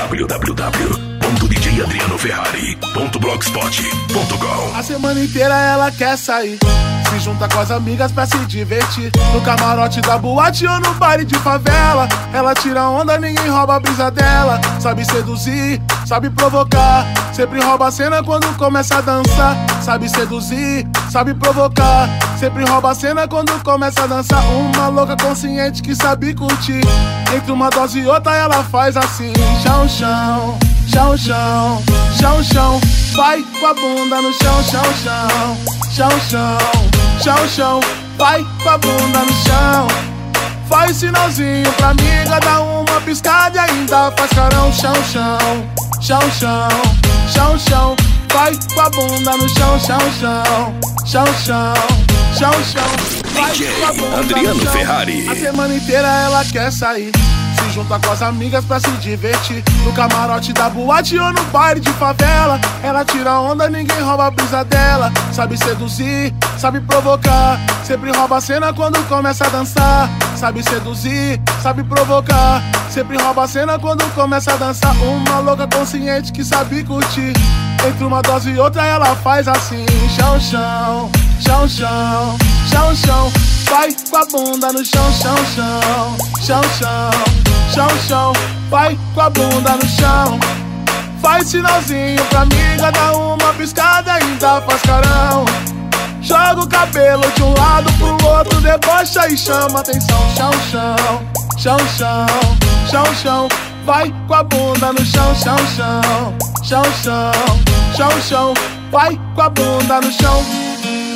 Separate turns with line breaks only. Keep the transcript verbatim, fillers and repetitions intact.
w w w ponto d j adriano ferrari ponto blogspot ponto com.
A semana inteira ela quer sair, se junta com as amigas pra se divertir. No camarote da boate ou no baile de favela, ela tira onda, ninguém rouba a brisa dela. Sabe seduzir, sabe provocar, sempre rouba a cena quando começa a dançar. Sabe seduzir, sabe provocar, sempre rouba a cena quando começa a dançar. Uma louca consciente que sabe curtir, entre uma dose e outra ela faz assim. Chão, chão, chão, chão, chão, chão. Vai com a bunda no chão, chão, chão. Chão, chão, chão, chão. Vai com a bunda no chão. Faz sinalzinho pra amiga, dá uma piscada e ainda faz carão. Chão, chão, chão, chão, chão, chão. Vai com a bunda no chão, chão, chão. Chão, chão, chão, chão. Vai com a bunda
Adriano
no chão.
Ferrari.
A semana inteira ela quer sair, se junta com as amigas pra se divertir. No camarote da boate ou no baile de favela, ela tira onda, ninguém rouba a brisa dela. Sabe seduzir, sabe provocar, sempre rouba a cena quando começa a dançar. Sabe seduzir, sabe provocar, sempre rouba a cena quando começa a dançar. Uma louca consciente que sabe curtir, entre uma dose e outra ela faz assim. Chão, chão, chão, chão, chão, chão. Vai com a bunda no chão, chão, chão. Chão, chão, chão, chão. Vai com a bunda no chão. Faz sinalzinho pra amiga, dá uma piscada e ainda faz carão. Joga o cabelo de um lado pro outro, debocha e chama atenção. Chão, chão, chão, chão, chão, chão. Vai com a bunda no chão, chão, chão. Chão, chão, chão, chão. Vai com a bunda no chão.